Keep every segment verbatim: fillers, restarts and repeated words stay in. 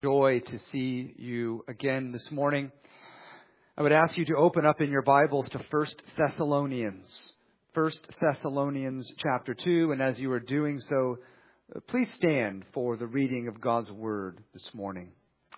Joy to see you again this morning. I would ask you to open up in your Bibles to First Thessalonians. First Thessalonians chapter two, and as you are doing so, please stand for the reading of God's Word this morning.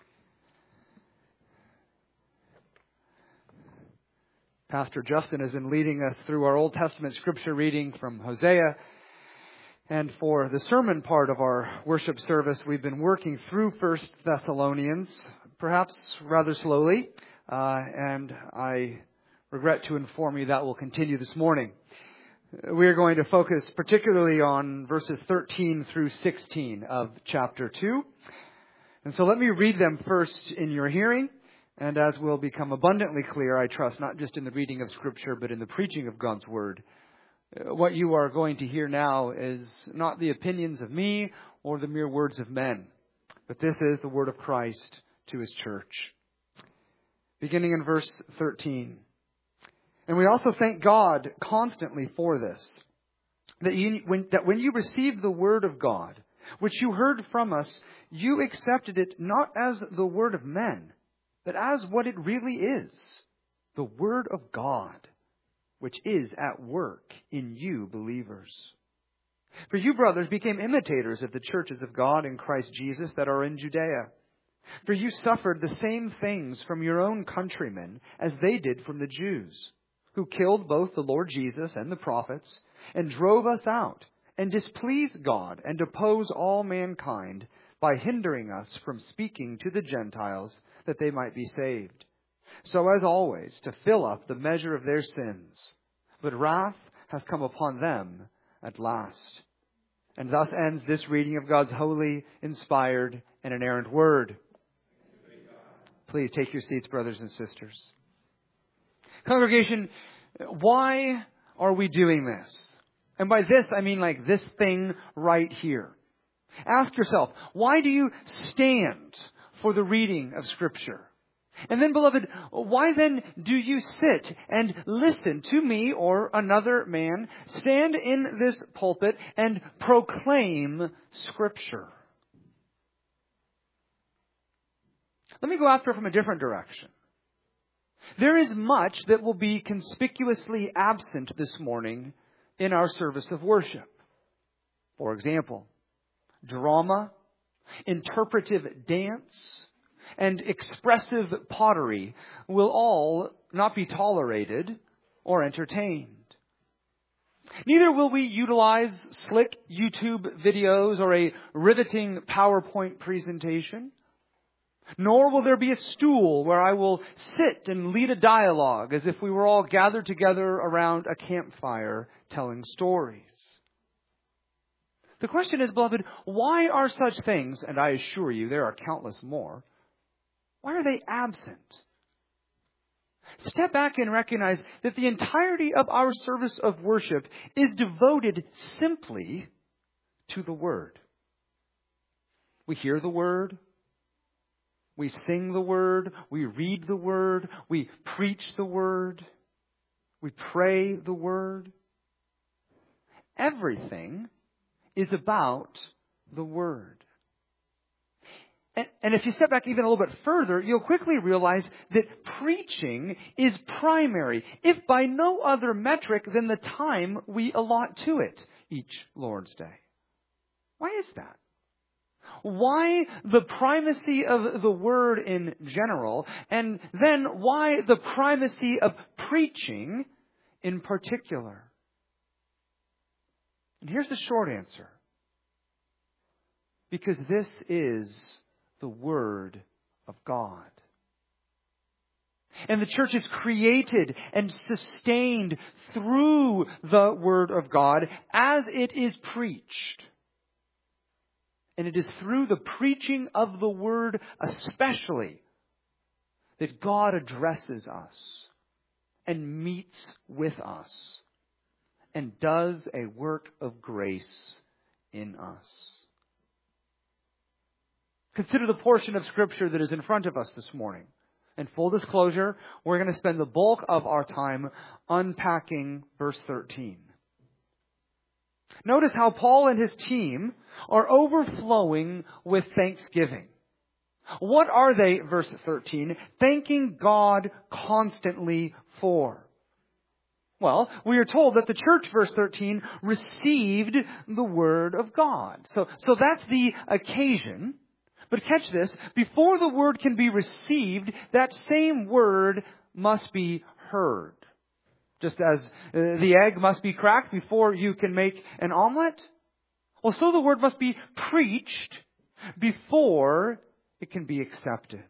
Pastor Justin has been leading us through our Old Testament scripture reading from Hosea. And for the sermon part of our worship service, we've been working through First Thessalonians, perhaps rather slowly, uh, and I regret to inform you that will continue this morning. We are going to focus particularly on verses thirteen through sixteen of chapter two. And so let me read them first in your hearing, and as will become abundantly clear, I trust, not just in the reading of Scripture, but in the preaching of God's Word. What you are going to hear now is not the opinions of me or the mere words of men, but this is the word of Christ to His church. Beginning in verse thirteen. And we also thank God constantly for this, that, you, when, that when you received the word of God, which you heard from us, you accepted it not as the word of men, but as what it really is, the word of God, which is at work in you believers. For you, brothers, became imitators of the churches of God in Christ Jesus that are in Judea. For you suffered the same things from your own countrymen as they did from the Jews, who killed both the Lord Jesus and the prophets, and drove us out, and displeased God, and oppose all mankind by hindering us from speaking to the Gentiles that they might be saved. So as always, to fill up the measure of their sins. But wrath has come upon them at last. And thus ends this reading of God's holy, inspired, and inerrant word. Please take your seats, brothers and sisters. Congregation, why are we doing this? And by this, I mean like this thing right here. Ask yourself, why do you stand for the reading of Scripture? And then, beloved, why then do you sit and listen to me or another man stand in this pulpit and proclaim Scripture? Let me go after it from a different direction. There is much that will be conspicuously absent this morning in our service of worship. For example, drama, interpretive dance, and expressive pottery will all not be tolerated or entertained. Neither will we utilize slick YouTube videos or a riveting PowerPoint presentation. Nor will there be a stool where I will sit and lead a dialogue as if we were all gathered together around a campfire telling stories. The question is, beloved, why are such things, and I assure you there are countless more, why are they absent? Step back and recognize that the entirety of our service of worship is devoted simply to the Word. We hear the Word. We sing the Word. We read the Word. We preach the Word. We pray the Word. Everything is about the Word. And, and if you step back even a little bit further, you'll quickly realize that preaching is primary, if by no other metric than the time we allot to it each Lord's Day. Why is that? Why the primacy of the Word in general, and then why the primacy of preaching in particular? And here's the short answer. Because this is the Word of God. And the church is created and sustained through the Word of God as it is preached. And it is through the preaching of the Word especially that God addresses us and meets with us and does a work of grace in us. Consider the portion of Scripture that is in front of us this morning. In full disclosure, we're going to spend the bulk of our time unpacking verse thirteen. Notice how Paul and his team are overflowing with thanksgiving. What are they, verse thirteen, thanking God constantly for? Well, we are told that the church, verse thirteen, received the Word of God. So, so that's the occasion. But catch this, before the Word can be received, that same Word must be heard. Just as uh, the egg must be cracked before you can make an omelet. Well, so the Word must be preached before it can be accepted.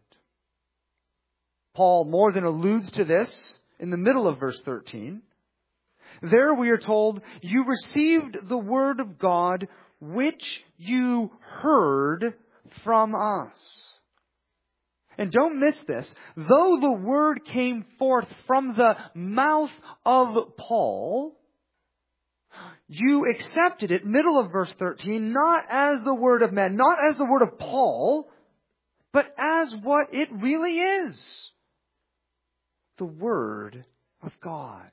Paul more than alludes to this in the middle of verse thirteen. There we are told, you received the Word of God which you heard from us. And don't miss this. Though the Word came forth from the mouth of Paul, you accepted it, middle of verse thirteen, not as the word of man, not as the word of Paul, but as what it really is. The Word of God.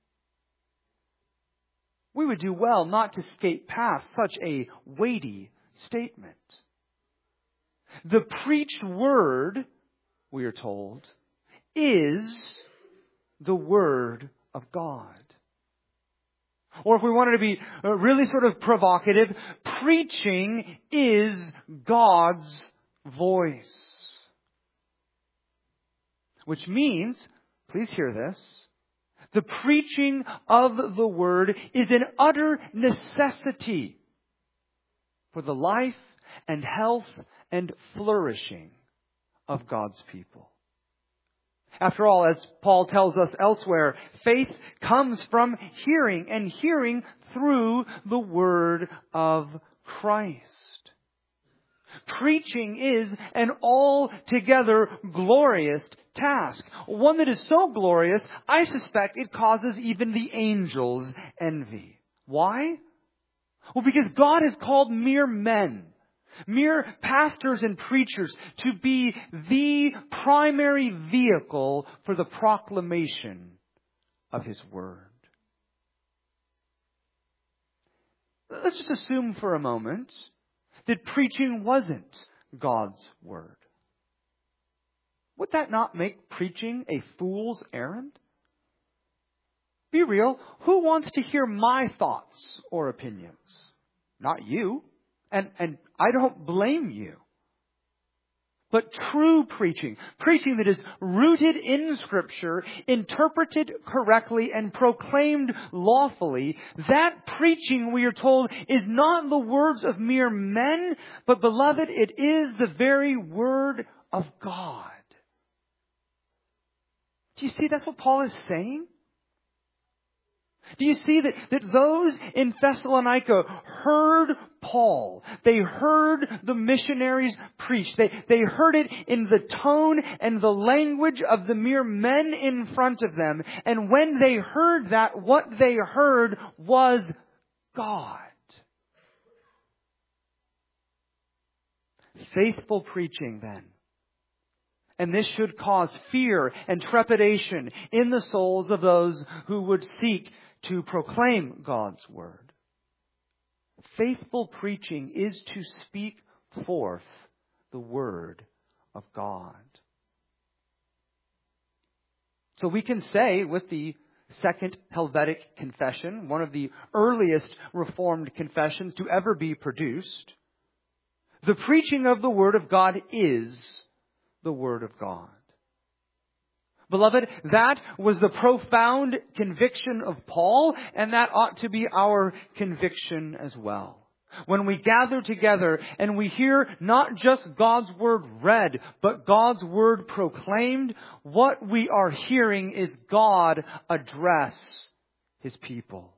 We would do well not to skate past such a weighty statement. The preached Word, we are told, is the Word of God. Or if we wanted to be really sort of provocative, preaching is God's voice. Which means, please hear this, the preaching of the Word is an utter necessity for the life and health and flourishing of God's people. After all, as Paul tells us elsewhere, faith comes from hearing, and hearing through the Word of Christ. Preaching is an altogether glorious task. One that is so glorious, I suspect it causes even the angels envy. Why? Well, because God has called mere men, mere pastors and preachers, to be the primary vehicle for the proclamation of His Word. Let's just assume for a moment that preaching wasn't God's Word. Would that not make preaching a fool's errand? Be real. Who wants to hear my thoughts or opinions? Not you. And, and I don't blame you. But true preaching, preaching that is rooted in Scripture, interpreted correctly and proclaimed lawfully, that preaching, we are told, is not the words of mere men, but, beloved, it is the very Word of God. Do you see that's what Paul is saying? Do you see that, that those in Thessalonica heard Paul? They heard the missionaries preach. They, they heard it in the tone and the language of the mere men in front of them. And when they heard that, what they heard was God. Faithful preaching then. And this should cause fear and trepidation in the souls of those who would seek to proclaim God's Word. Faithful preaching is to speak forth the Word of God. So we can say with the Second Helvetic Confession, one of the earliest Reformed confessions to ever be produced, the preaching of the Word of God is the Word of God. Beloved, that was the profound conviction of Paul, and that ought to be our conviction as well. When we gather together and we hear not just God's Word read, but God's Word proclaimed, what we are hearing is God address His people.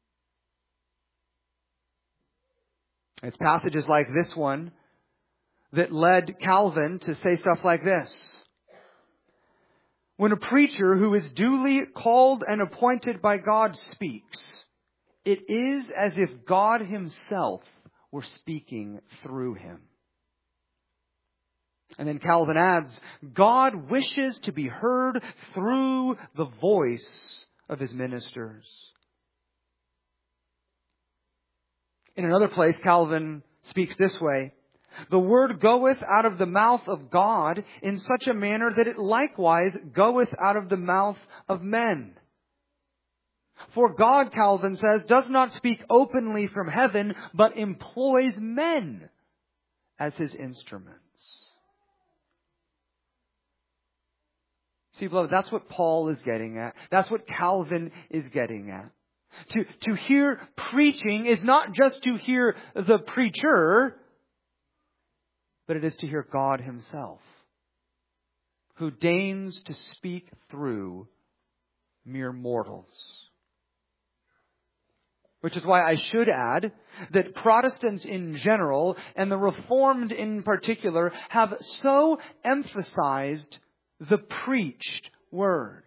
It's passages like this one that led Calvin to say stuff like this. When a preacher who is duly called and appointed by God speaks, it is as if God Himself were speaking through him. And then Calvin adds, God wishes to be heard through the voice of His ministers. In another place, Calvin speaks this way, The word goeth out of the mouth of God in such a manner that it likewise goeth out of the mouth of men. For God, Calvin says, does not speak openly from heaven, but employs men as His instruments. See, beloved, that's what Paul is getting at. That's what Calvin is getting at. To, to hear preaching is not just to hear the preacher, but it is to hear God Himself, who deigns to speak through mere mortals. Which is why I should add that Protestants in general, and the Reformed in particular, have so emphasized the preached word.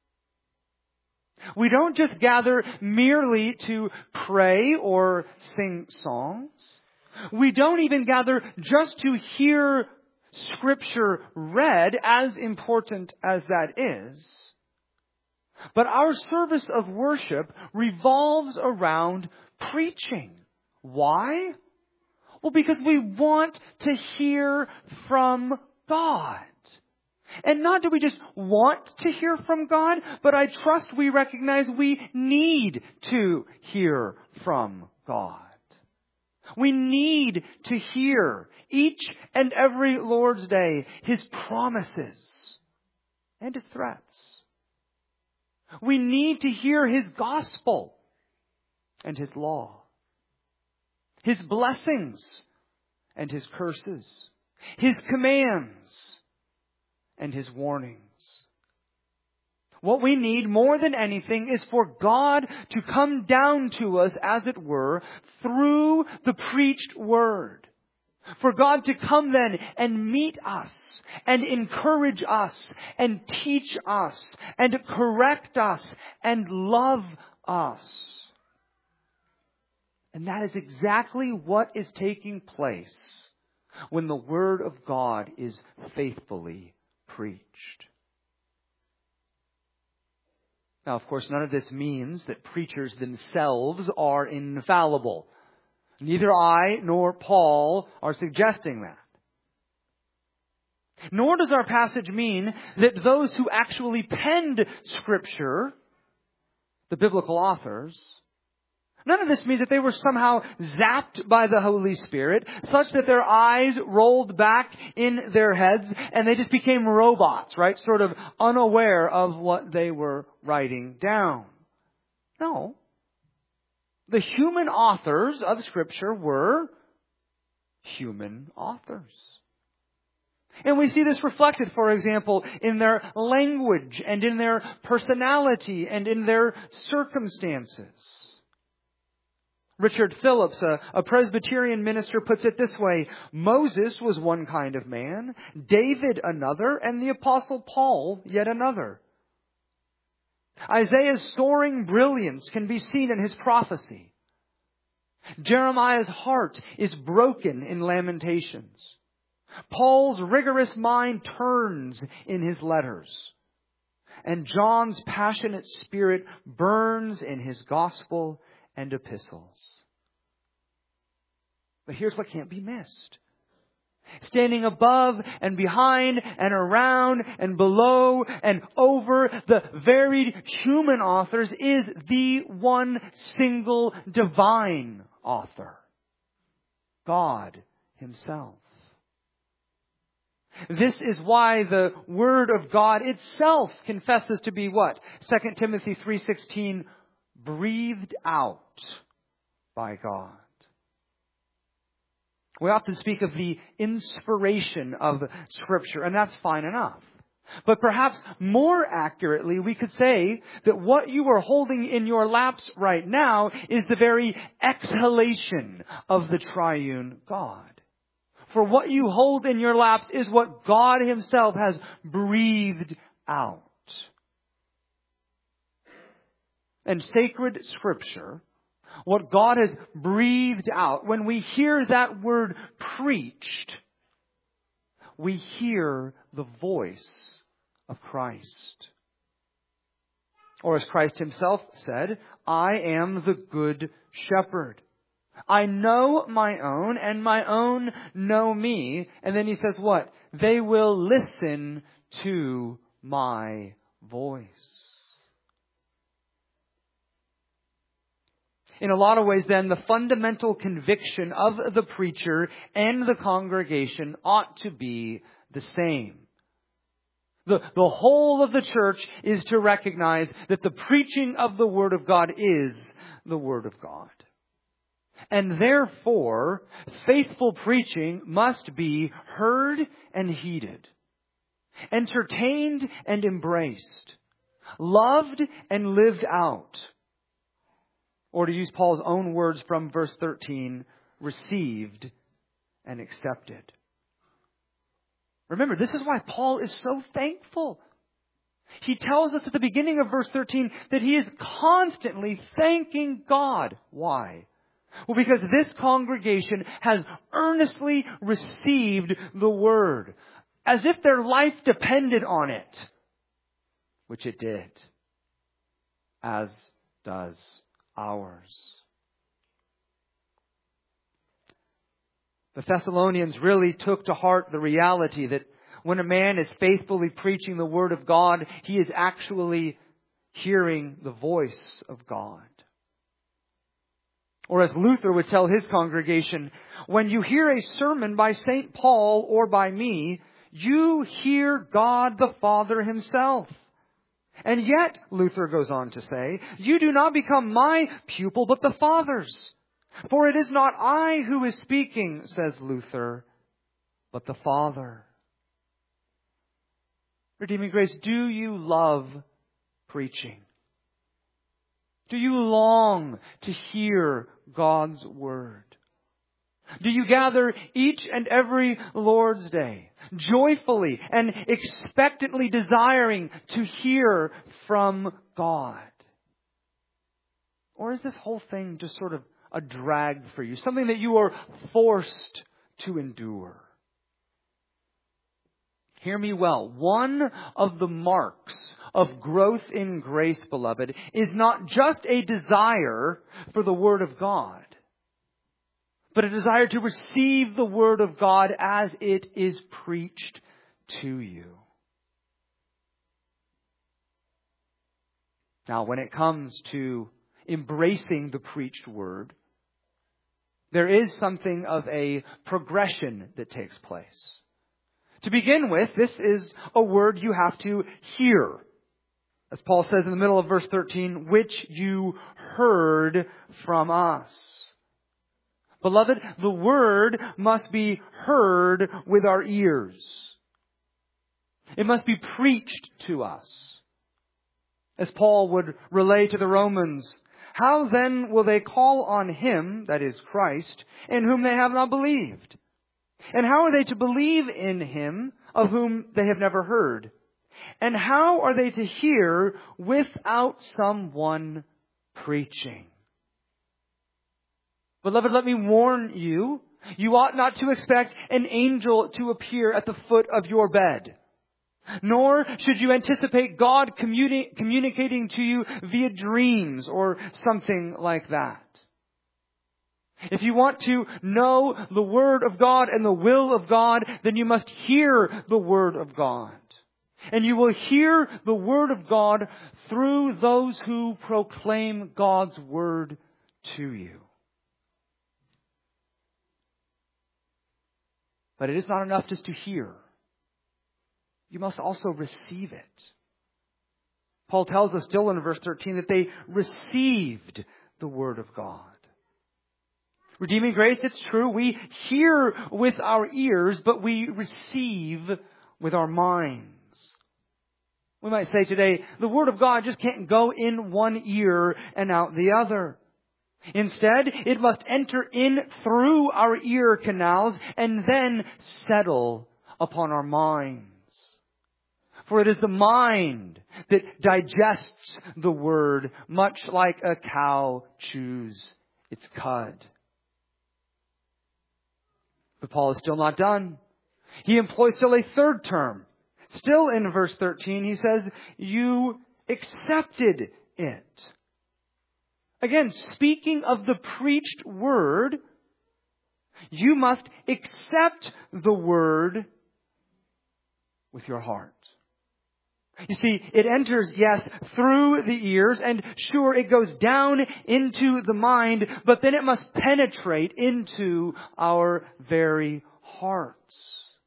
We don't just gather merely to pray or sing songs. We don't even gather just to hear Scripture read, as important as that is. But our service of worship revolves around preaching. Why? Well, because we want to hear from God. And not do we just want to hear from God, but I trust we recognize we need to hear from God. We need to hear each and every Lord's Day His promises and His threats. We need to hear His gospel and His law, His blessings and His curses, His commands and His warnings. What we need more than anything is for God to come down to us, as it were, through the preached word. For God to come then and meet us and encourage us and teach us and correct us and love us. And that is exactly what is taking place when the Word of God is faithfully preached. Now, of course, none of this means that preachers themselves are infallible. Neither I nor Paul are suggesting that. Nor does our passage mean that those who actually penned Scripture, the biblical authors, none of this means that they were somehow zapped by the Holy Spirit, such that their eyes rolled back in their heads and they just became robots, right? Sort of unaware of what they were writing down. No. The human authors of Scripture were human authors. And we see this reflected, for example, in their language and in their personality and in their circumstances. Richard Phillips, a, a Presbyterian minister, puts it this way: Moses was one kind of man, David another, and the Apostle Paul yet another. Isaiah's soaring brilliance can be seen in his prophecy. Jeremiah's heart is broken in Lamentations. Paul's rigorous mind turns in his letters. And John's passionate spirit burns in his gospel and epistles. But here's what can't be missed. Standing above and behind and around and below and over the varied human authors is the one single divine author, God Himself. This is why the Word of God itself confesses to be what? Second Timothy three sixteen, breathed out by God. We often speak of the inspiration of Scripture, and that's fine enough. But perhaps more accurately, we could say that what you are holding in your laps right now is the very exhalation of the triune God. For what you hold in your laps is what God Himself has breathed out. And sacred Scripture, what God has breathed out, when we hear that word preached, we hear the voice of Christ. Or as Christ Himself said, I am the good shepherd. I know my own, and my own know me. And then he says what? They will listen to my voice. In a lot of ways, then, the fundamental conviction of the preacher and the congregation ought to be the same. The, the whole of the church is to recognize that the preaching of the Word of God is the Word of God. And therefore, faithful preaching must be heard and heeded, entertained and embraced, loved and lived out. Or to use Paul's own words from verse thirteen, received and accepted. Remember, this is why Paul is so thankful. He tells us at the beginning of verse thirteen that he is constantly thanking God. Why? Well, because this congregation has earnestly received the Word, as if their life depended on it, which it did, as does ours. The Thessalonians really took to heart the reality that when a man is faithfully preaching the Word of God, he is actually hearing the voice of God. Or as Luther would tell his congregation, when you hear a sermon by Saint Paul or by me, you hear God the Father Himself. And yet, Luther goes on to say, you do not become my pupil, but the Father's. For it is not I who is speaking, says Luther, but the Father. Redeeming Grace, do you love preaching? Do you long to hear God's Word? Do you gather each and every Lord's Day, joyfully and expectantly desiring to hear from God? Or is this whole thing just sort of a drag for you, something that you are forced to endure? Hear me well. One of the marks of growth in grace, beloved, is not just a desire for the Word of God, but a desire to receive the Word of God as it is preached to you. Now, when it comes to embracing the preached Word, there is something of a progression that takes place. To begin with, this is a word you have to hear. As Paul says in the middle of verse thirteen, which you heard from us. Beloved, the Word must be heard with our ears. It must be preached to us. As Paul would relay to the Romans, how then will they call on Him, that is Christ, in whom they have not believed? And how are they to believe in Him of whom they have never heard? And how are they to hear without someone preaching? Beloved, let me warn you, you ought not to expect an angel to appear at the foot of your bed. Nor should you anticipate God communi- communicating to you via dreams or something like that. If you want to know the Word of God and the will of God, then you must hear the Word of God. And you will hear the Word of God through those who proclaim God's Word to you. But it is not enough just to hear. You must also receive it. Paul tells us still in verse thirteen that they received the Word of God. Redeeming Grace, it's true, we hear with our ears, but we receive with our minds. We might say today, the Word of God just can't go in one ear and out the other. Instead, it must enter in through our ear canals and then settle upon our minds. For it is the mind that digests the Word, much like a cow chews its cud. But Paul is still not done. He employs still a third term. Still in verse thirteen, he says, you accepted it. Again, speaking of the preached word, you must accept the word with your heart. You see, it enters, yes, through the ears, and sure, it goes down into the mind, but then it must penetrate into our very hearts.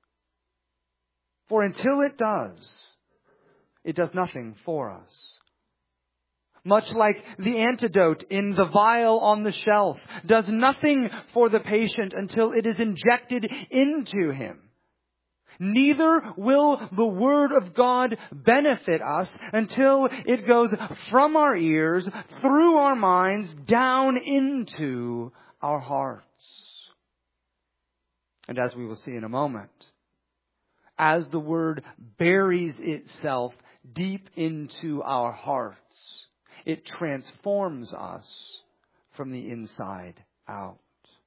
For until it does, it does nothing for us. Much like the antidote in the vial on the shelf does nothing for the patient until it is injected into him. Neither will the Word of God benefit us until it goes from our ears, through our minds, down into our hearts. And as we will see in a moment, as the Word buries itself deep into our hearts, it transforms us from the inside out.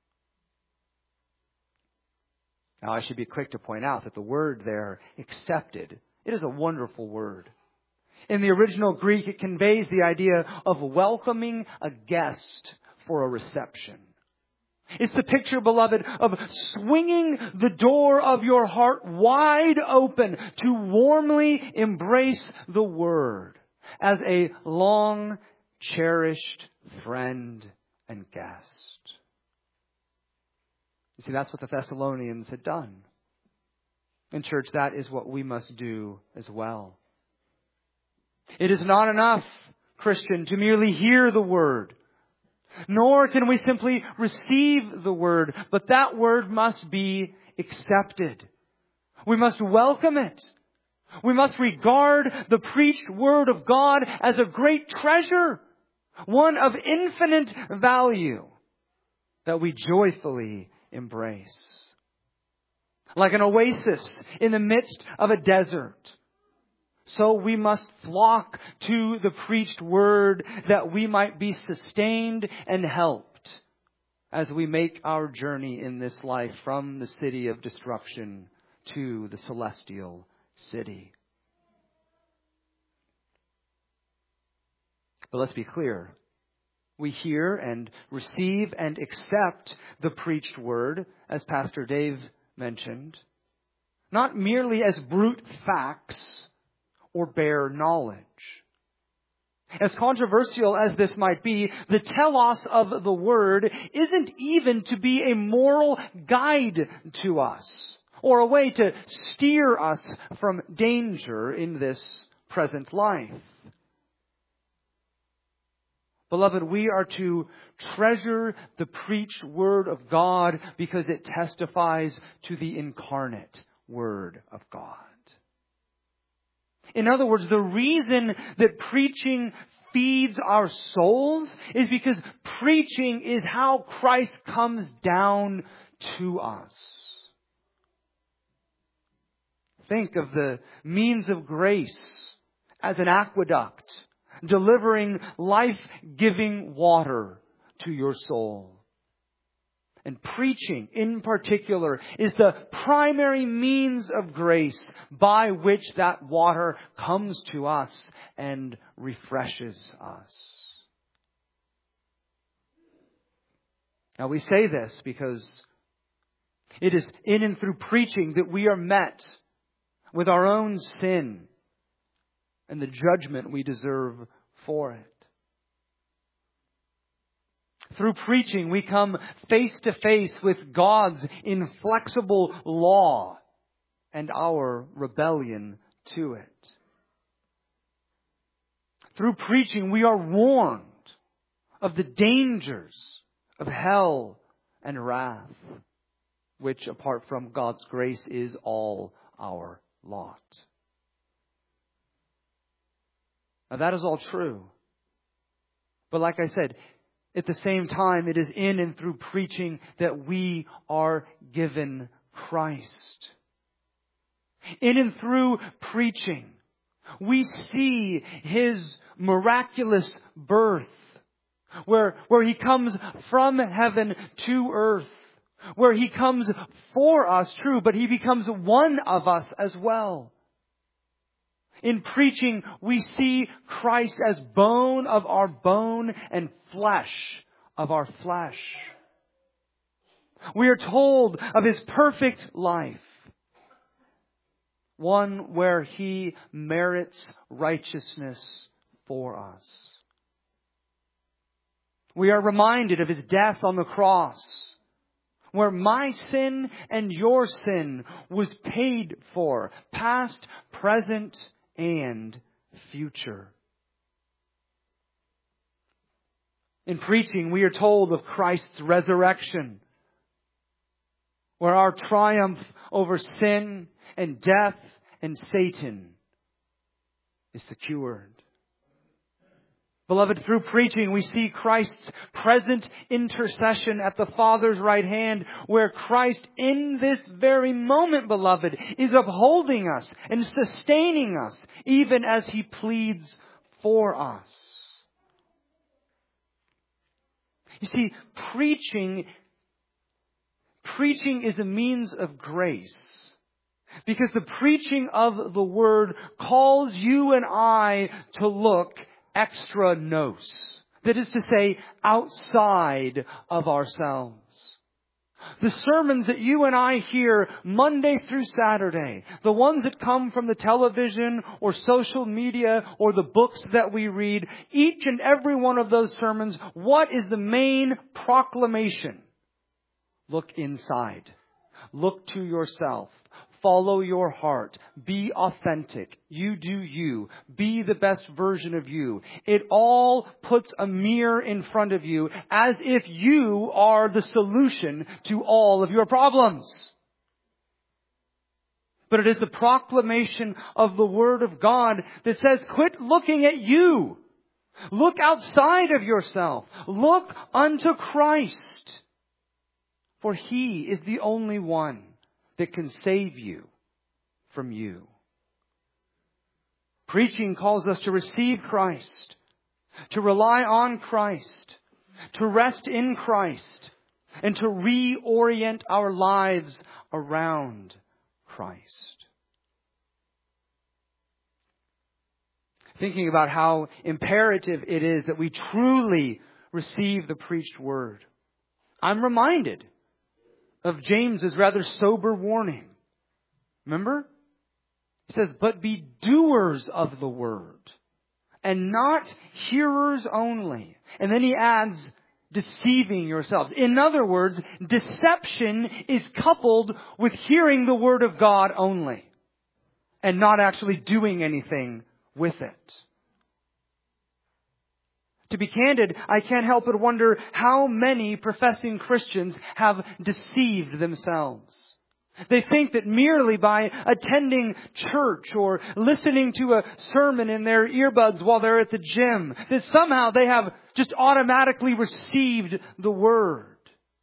Now, I should be quick to point out that the word there, accepted, it is a wonderful word. In the original Greek, it conveys the idea of welcoming a guest for a reception. It's the picture, beloved, of swinging the door of your heart wide open to warmly embrace the Word as a long cherished friend and guest. You see, that's what the Thessalonians had done. In church, that is what we must do as well. It is not enough, Christian, to merely hear the Word. Nor can we simply receive the Word, but that Word must be accepted. We must welcome it. We must regard the preached Word of God as a great treasure, one of infinite value that we joyfully embrace. Like an oasis in the midst of a desert, so we must flock to the preached word that we might be sustained and helped as we make our journey in this life from the city of destruction to the celestial city. But let's be clear. We hear and receive and accept the preached word, as Pastor Dave mentioned, not merely as brute facts or bare knowledge. As controversial as this might be, the telos of the Word isn't even to be a moral guide to us or a way to steer us from danger in this present life. Beloved, we are to treasure the preached Word of God because it testifies to the incarnate Word of God. In other words, the reason that preaching feeds our souls is because preaching is how Christ comes down to us. Think of the means of grace as an aqueduct, delivering life-giving water to your soul. And preaching, in particular, is the primary means of grace by which that water comes to us and refreshes us. Now, we say this because it is in and through preaching that we are met with our own sin and the judgment we deserve for it. Through preaching, we come face to face with God's inflexible law and our rebellion to it. Through preaching, we are warned of the dangers of hell and wrath, which, apart from God's grace, is all our lot. Now, that is all true. But like I said, at the same time, it is in and through preaching that we are given Christ. In and through preaching, we see His miraculous birth, where, where He comes from heaven to earth, where He comes for us, true, but He becomes one of us as well. In preaching, we see Christ as bone of our bone and flesh of our flesh. We are told of His perfect life, one where He merits righteousness for us. We are reminded of His death on the cross, where my sin and your sin was paid for, past, present, and future. In preaching, we are told of Christ's resurrection, where our triumph over sin and death and Satan is secured. Beloved, through preaching, we see Christ's present intercession at the Father's right hand, where Christ, in this very moment, beloved, is upholding us and sustaining us, even as He pleads for us. You see, preaching, preaching is a means of grace, because the preaching of the Word calls you and I to look extra nos. That is to say, outside of ourselves. The sermons that you and I hear Monday through Saturday, the ones that come from the television or social media or the books that we read, each and every one of those sermons, what is the main proclamation? Look inside. Look to yourself. Follow your heart. Be authentic. You do you. Be the best version of you. It all puts a mirror in front of you as if you are the solution to all of your problems. But it is the proclamation of the Word of God that says, quit looking at you. Look outside of yourself. Look unto Christ. For He is the only one that can save you from you. Preaching calls us to receive Christ, to rely on Christ, to rest in Christ, and to reorient our lives around Christ. Thinking about how imperative it is that we truly receive the preached word, I'm reminded of James's rather sober warning. Remember? He says, but be doers of the word, and not hearers only. And then he adds, deceiving yourselves. In other words, deception is coupled with hearing the word of God only, and not actually doing anything with it. To be candid, I can't help but wonder how many professing Christians have deceived themselves. They think that merely by attending church or listening to a sermon in their earbuds while they're at the gym, that somehow they have just automatically received the Word.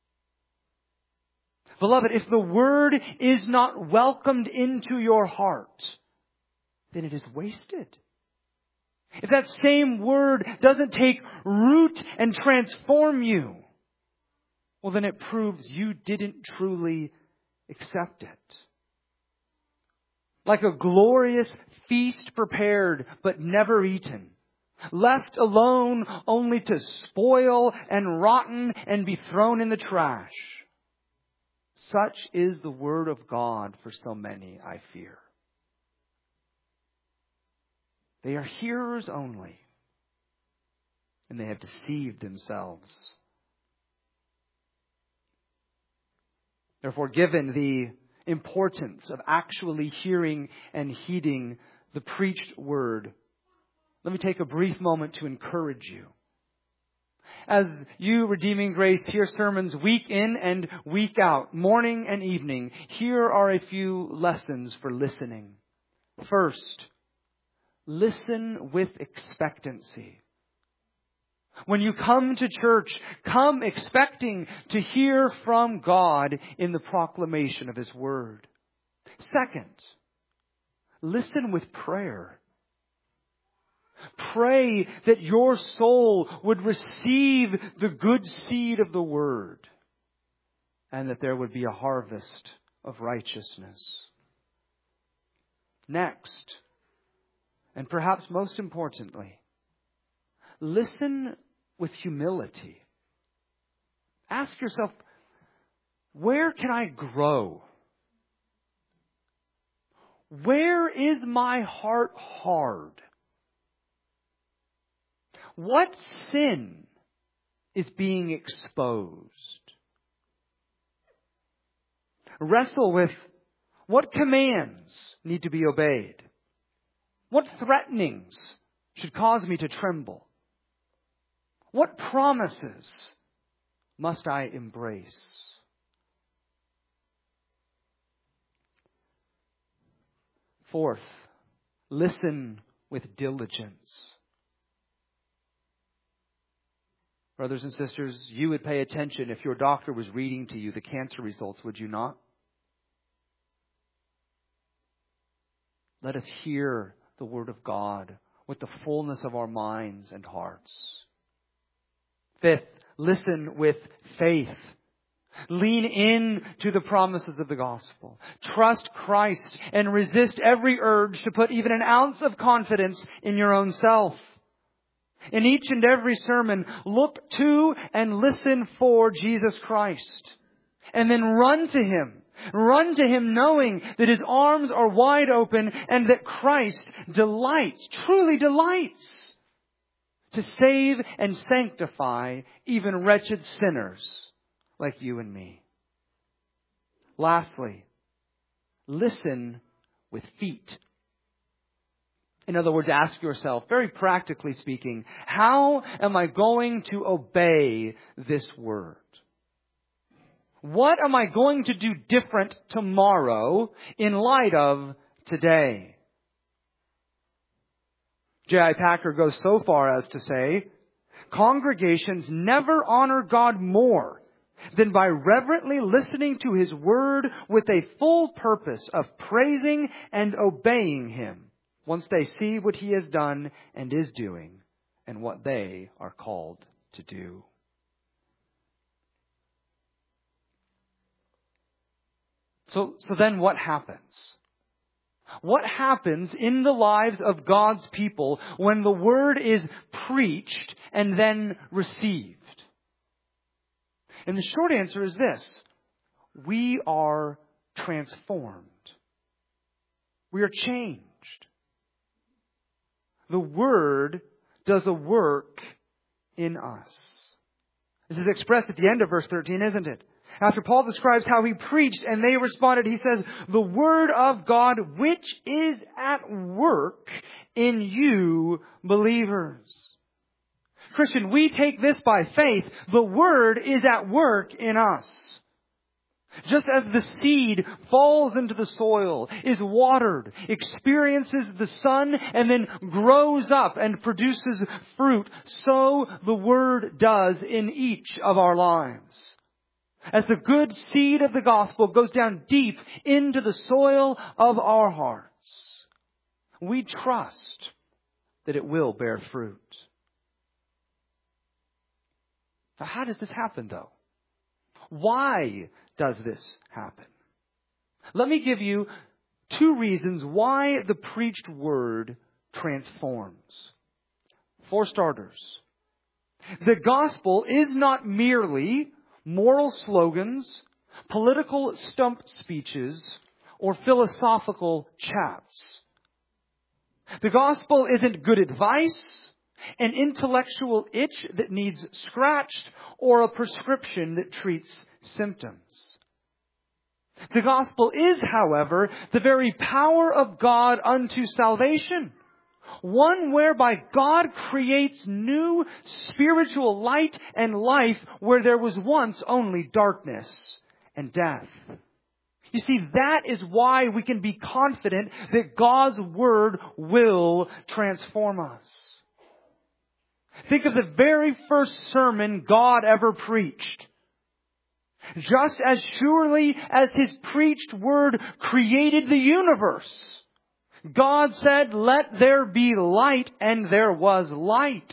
Beloved, if the Word is not welcomed into your heart, then it is wasted. If that same Word doesn't take root and transform you, well, then it proves you didn't truly accept it. Like a glorious feast prepared but never eaten, left alone only to spoil and rotten and be thrown in the trash. Such is the Word of God for so many, I fear. They are hearers only, and they have deceived themselves. Therefore, given the importance of actually hearing and heeding the preached word, let me take a brief moment to encourage you. As you, Redeeming Grace, hear sermons week in and week out, morning and evening, here are a few lessons for listening. First, listen with expectancy. When you come to church, come expecting to hear from God in the proclamation of His Word. Second, listen with prayer. Pray that your soul would receive the good seed of the Word, and that there would be a harvest of righteousness. Next, And perhaps most importantly, listen with humility. Ask yourself, where can I grow? Where is my heart hard? What sin is being exposed? Wrestle with what commands need to be obeyed. What threatenings should cause me to tremble? What promises must I embrace? Fourth, listen with diligence. Brothers and sisters, you would pay attention if your doctor was reading to you the cancer results, would you not? Let us hear the Word of God with the fullness of our minds and hearts. Fifth, listen with faith. Lean in to the promises of the gospel. Trust Christ and resist every urge to put even an ounce of confidence in your own self. In each and every sermon, look to and listen for Jesus Christ. And then run to Him. Run to Him knowing that His arms are wide open and that Christ delights, truly delights, to save and sanctify even wretched sinners like you and me. Lastly, listen with feet. In other words, ask yourself, very practically speaking, how am I going to obey this word? What am I going to do different tomorrow in light of today? J I Packer goes so far as to say, congregations never honor God more than by reverently listening to His word with a full purpose of praising and obeying Him once they see what He has done and is doing and what they are called to do. So, so then what happens? What happens in the lives of God's people when the word is preached and then received? And the short answer is this: we are transformed. We are changed. The word does a work in us. This is expressed at the end of verse thirteen, isn't it? After Paul describes how he preached and they responded, he says, the word of God which is at work in you believers. Christian, we take this by faith. The word is at work in us. Just as the seed falls into the soil, is watered, experiences the sun, and then grows up and produces fruit, so the word does in each of our lives. As the good seed of the gospel goes down deep into the soil of our hearts, we trust that it will bear fruit. So how does this happen, though? Why does this happen? Let me give you two reasons why the preached word transforms. For starters, the gospel is not merely moral slogans, political stump speeches, or philosophical chats. The gospel isn't good advice, an intellectual itch that needs scratched, or a prescription that treats symptoms. The gospel is, however, the very power of God unto salvation. One whereby God creates new spiritual light and life where there was once only darkness and death. You see, that is why we can be confident that God's word will transform us. Think of the very first sermon God ever preached. Just as surely as His preached word created the universe, God said, "Let there be light," and there was light.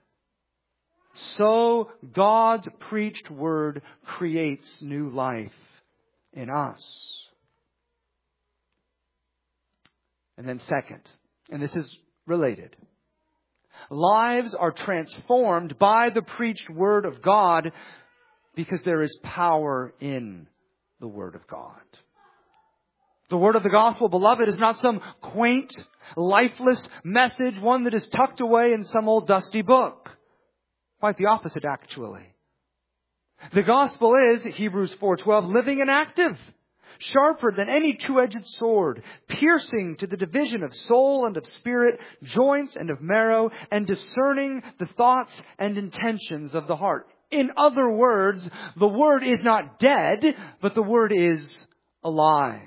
So God's preached word creates new life in us. And then second, and this is related. Lives are transformed by the preached Word of God because there is power in the Word of God. The word of the gospel, beloved, is not some quaint, lifeless message, one that is tucked away in some old dusty book. Quite the opposite, actually. The gospel is, Hebrews four twelve, living and active, sharper than any two-edged sword, piercing to the division of soul and of spirit, joints and of marrow, and discerning the thoughts and intentions of the heart. In other words, the word is not dead, but the word is alive.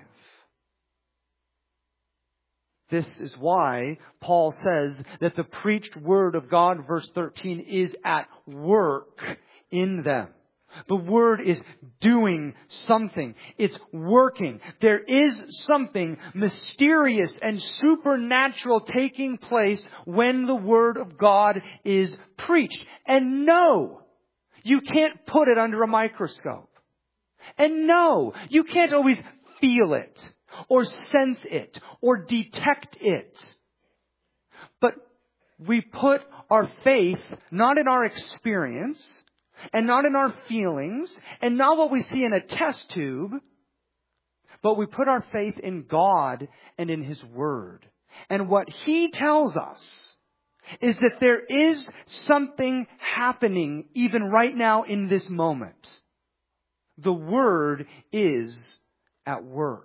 This is why Paul says that the preached word of God, verse thirteen, is at work in them. The word is doing something. It's working. There is something mysterious and supernatural taking place when the word of God is preached. And no, you can't put it under a microscope. And no, you can't always feel it, or sense it, or detect it. But we put our faith not in our experience, and not in our feelings, and not what we see in a test tube, but we put our faith in God and in His Word. And what He tells us is that there is something happening even right now in this moment. The Word is at work.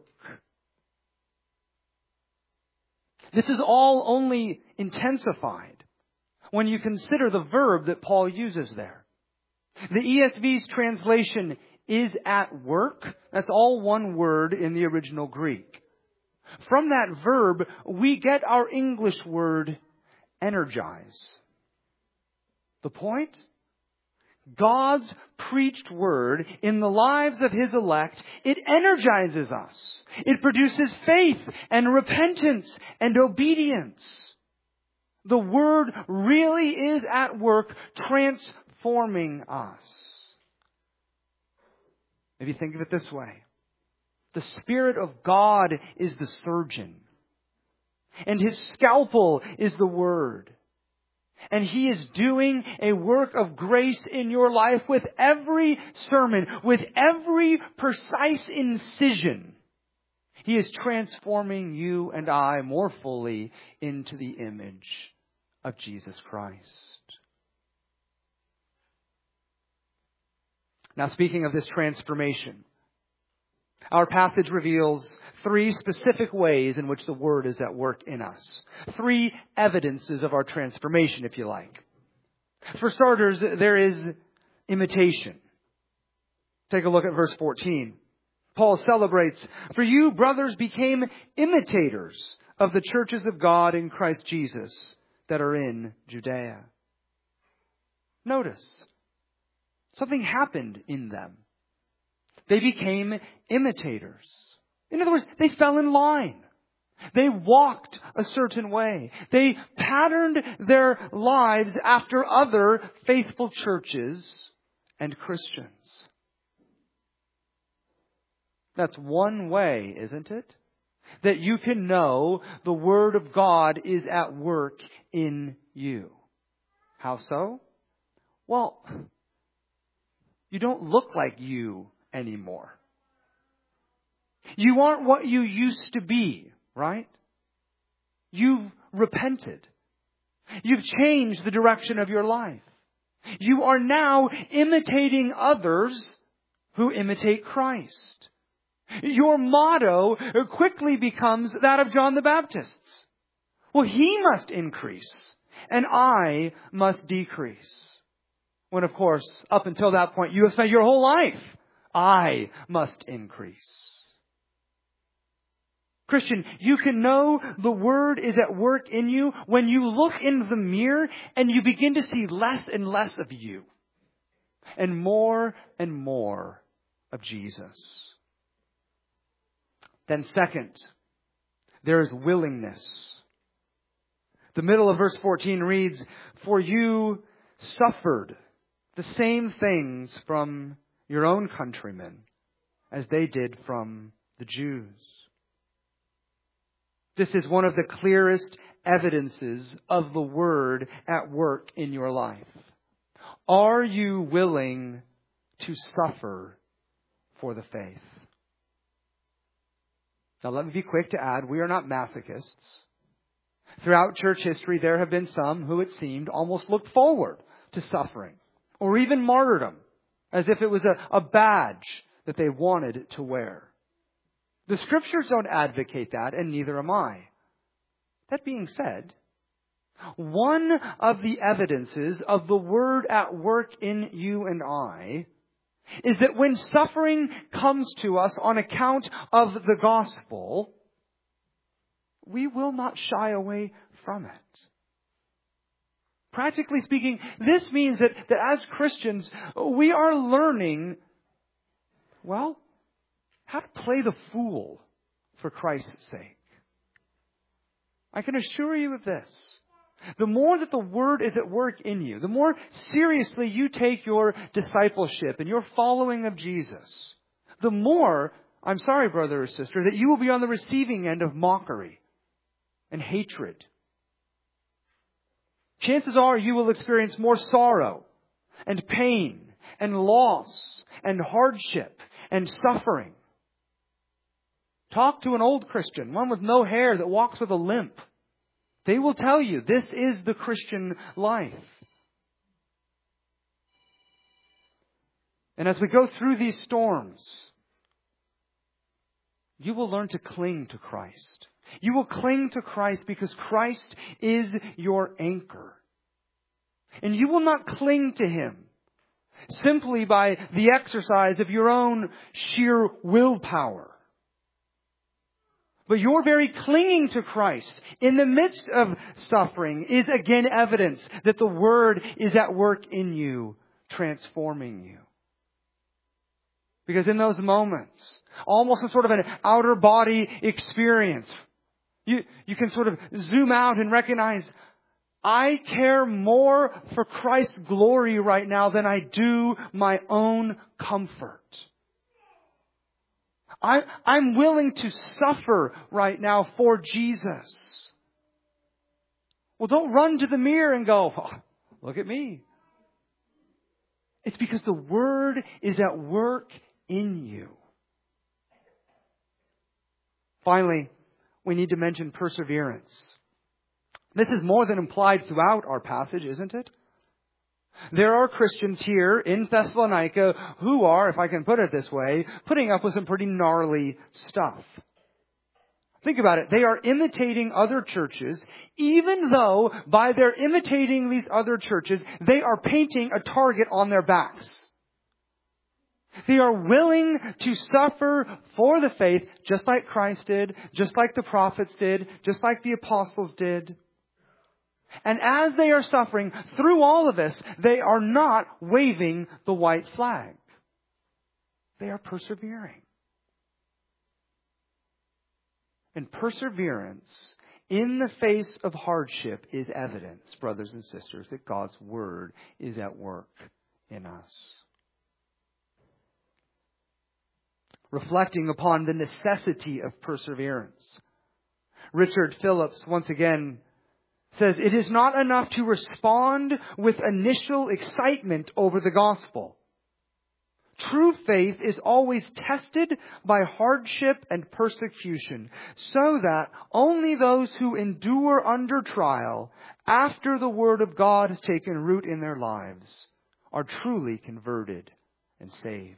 This is all only intensified when you consider the verb that Paul uses there. The E S V's translation is at work. That's all one word in the original Greek. From that verb, we get our English word energize. The point? God's preached word in the lives of His elect, it energizes us. It produces faith and repentance and obedience. The word really is at work transforming us. Maybe think of it this way. The Spirit of God is the surgeon, and His scalpel is the Word. And He is doing a work of grace in your life with every sermon, with every precise incision. He is transforming you and I more fully into the image of Jesus Christ. Now, speaking of this transformation, our passage reveals three specific ways in which the Word is at work in us. Three evidences of our transformation, if you like. For starters, there is imitation. Take a look at verse fourteen. Paul celebrates, "For you, brothers, became imitators of the churches of God in Christ Jesus that are in Judea." Notice, something happened in them. They became imitators. In other words, they fell in line. They walked a certain way. They patterned their lives after other faithful churches and Christians. That's one way, isn't it? That you can know the Word of God is at work in you. How so? Well, you don't look like you anymore. You aren't what you used to be, right? You've repented. You've changed the direction of your life. You are now imitating others who imitate Christ. Your motto quickly becomes that of John the Baptist's. Well, he must increase, and I must decrease. When, of course, up until that point, you have spent your whole life, I must increase. Christian, you can know the Word is at work in you when you look in the mirror and you begin to see less and less of you and more and more of Jesus. Then second, there is willingness. The middle of verse fourteen reads, "For you suffered the same things from your own countrymen as they did from the Jews." This is one of the clearest evidences of the Word at work in your life. Are you willing to suffer for the faith? Now let me be quick to add, we are not masochists. Throughout church history, there have been some who, it seemed, almost looked forward to suffering or even martyrdom, as if it was a, a badge that they wanted to wear. The Scriptures don't advocate that, and neither am I. That being said, one of the evidences of the Word at work in you and I is that when suffering comes to us on account of the gospel, we will not shy away from it. Practically speaking, this means that, that as Christians, we are learning, well, how to play the fool for Christ's sake. I can assure you of this. The more that the Word is at work in you, the more seriously you take your discipleship and your following of Jesus, the more, I'm sorry, brother or sister, that you will be on the receiving end of mockery and hatred. Chances are you will experience more sorrow and pain and loss and hardship and suffering. Talk to an old Christian, one with no hair that walks with a limp. They will tell you this is the Christian life. And as we go through these storms, you will learn to cling to Christ. You will cling to Christ because Christ is your anchor. And you will not cling to Him simply by the exercise of your own sheer willpower. But your very clinging to Christ in the midst of suffering is again evidence that the Word is at work in you, transforming you. Because in those moments, almost in sort of an outer body experience, you, you can sort of zoom out and recognize, I care more for Christ's glory right now than I do my own comfort. I, I'm willing to suffer right now for Jesus. Well, don't run to the mirror and go, oh, look at me. It's because the Word is at work in you. Finally, we need to mention perseverance. This is more than implied throughout our passage, isn't it? There are Christians here in Thessalonica who are, if I can put it this way, putting up with some pretty gnarly stuff. Think about it. They are imitating other churches, even though by their imitating these other churches, they are painting a target on their backs. They are willing to suffer for the faith, just like Christ did, just like the prophets did, just like the apostles did. And as they are suffering through all of this, they are not waving the white flag. They are persevering. And perseverance in the face of hardship is evidence, brothers and sisters, that God's Word is at work in us. Reflecting upon the necessity of perseverance, Richard Phillips once again says, it is not enough to respond with initial excitement over the gospel. True faith is always tested by hardship and persecution, so that only those who endure under trial, after the Word of God has taken root in their lives, are truly converted and saved.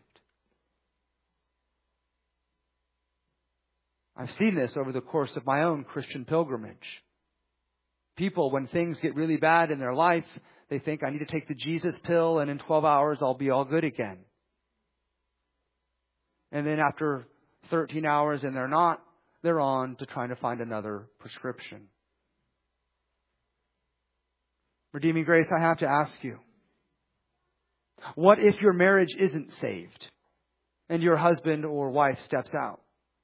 I've seen this over the course of my own Christian pilgrimage. People, when things get really bad in their life, they think, I need to take the Jesus pill and in twelve hours I'll be all good again. And then after thirteen hours and they're not, they're on to trying to find another prescription. Redeeming Grace, I have to ask you, what if your marriage isn't saved and your husband or wife steps out?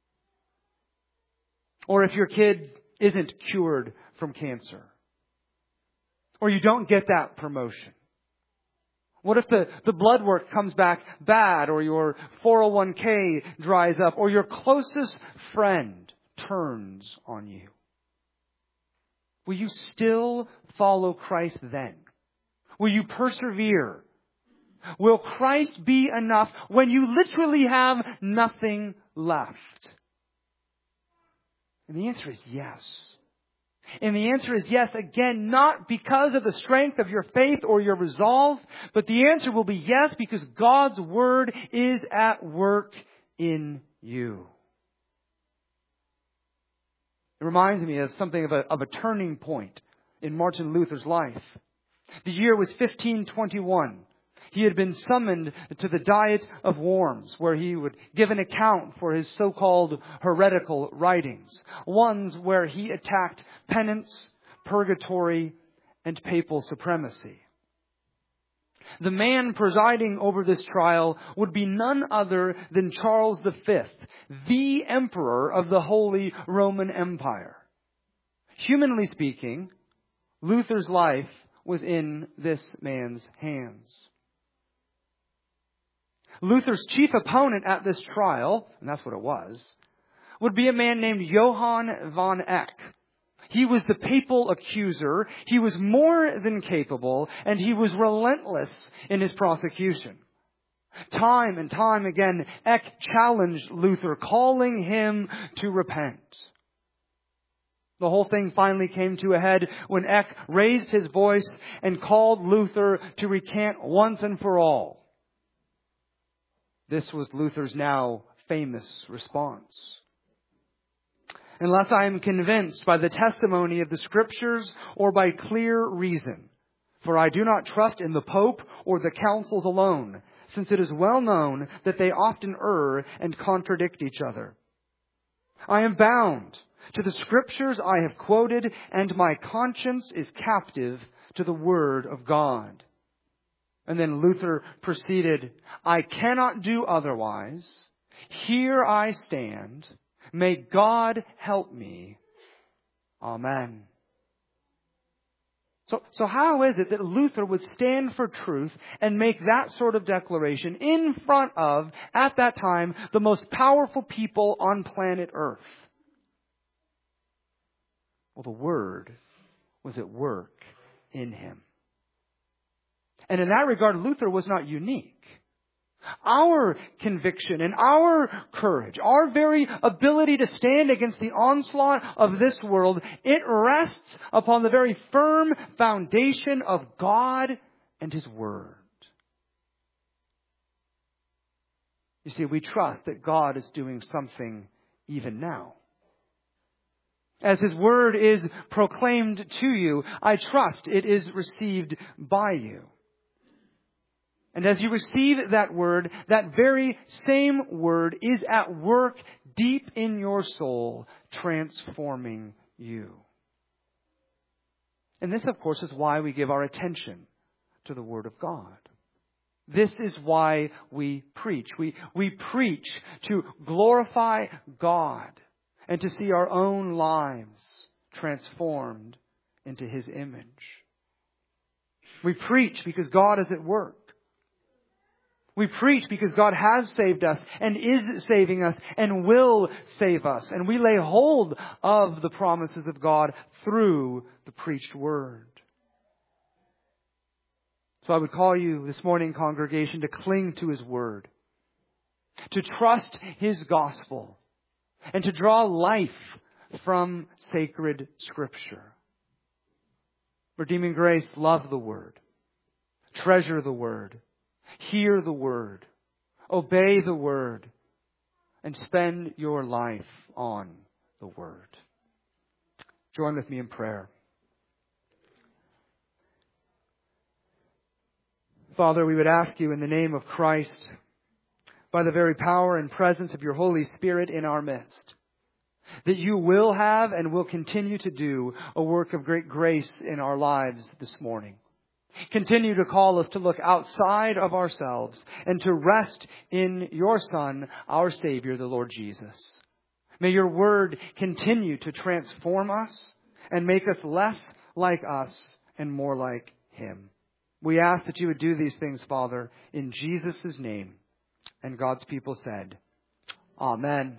Or if your kid isn't cured from cancer? Or you don't get that promotion? What if the, the blood work comes back bad, or your four oh one k dries up, or your closest friend turns on you? will you still follow Christ then? Will you persevere? Will Christ be enough when you literally have nothing left? And the answer is yes. And the answer is yes, again, not because of the strength of your faith or your resolve, but the answer will be yes because God's Word is at work in you. It reminds me of something of a, of a turning point in Martin Luther's life. The year was fifteen twenty-one. He had been summoned to the Diet of Worms, where he would give an account for his so-called heretical writings, ones where he attacked penance, purgatory, and papal supremacy. The man presiding over this trial would be none other than Charles the Fifth, the Emperor of the Holy Roman Empire. Humanly speaking, Luther's life was in this man's hands. Luther's chief opponent at this trial, and that's what it was, would be a man named Johann von Eck. He was the papal accuser. He was more than capable, and he was relentless in his prosecution. Time and time again, Eck challenged Luther, calling him to repent. The whole thing finally came to a head when Eck raised his voice and called Luther to recant once and for all. This was Luther's now famous response. Unless I am convinced by the testimony of the Scriptures or by clear reason, for I do not trust in the Pope or the councils alone, since it is well known that they often err and contradict each other. I am bound to the Scriptures I have quoted, and my conscience is captive to the Word of God. And then Luther proceeded, I cannot do otherwise. Here I stand. May God help me. Amen. So, so how is it that Luther would stand for truth and make that sort of declaration in front of, at that time, the most powerful people on planet Earth? Well, the Word was at work in him. And in that regard, Luther was not unique. Our conviction and our courage, our very ability to stand against the onslaught of this world, it rests upon the very firm foundation of God and His Word. You see, we trust that God is doing something even now. As His Word is proclaimed to you, I trust it is received by you. And as you receive that Word, that very same Word is at work deep in your soul, transforming you. And this, of course, is why we give our attention to the Word of God. This is why we preach. We, we preach to glorify God and to see our own lives transformed into His image. We preach because God is at work. We preach because God has saved us and is saving us and will save us. And we lay hold of the promises of God through the preached Word. So I would call you this morning, congregation, to cling to His Word, to trust His gospel, and to draw life from sacred Scripture. Redeeming Grace, love the Word, treasure the Word, hear the Word, obey the Word, and spend your life on the Word. Join with me in prayer. Father, we would ask you in the name of Christ, by the very power and presence of your Holy Spirit in our midst, that you will have and will continue to do a work of great grace in our lives this morning. Continue to call us to look outside of ourselves and to rest in your Son, our Savior, the Lord Jesus. May your Word continue to transform us and make us less like us and more like Him. We ask that you would do these things, Father, in Jesus' name. And God's people said, Amen.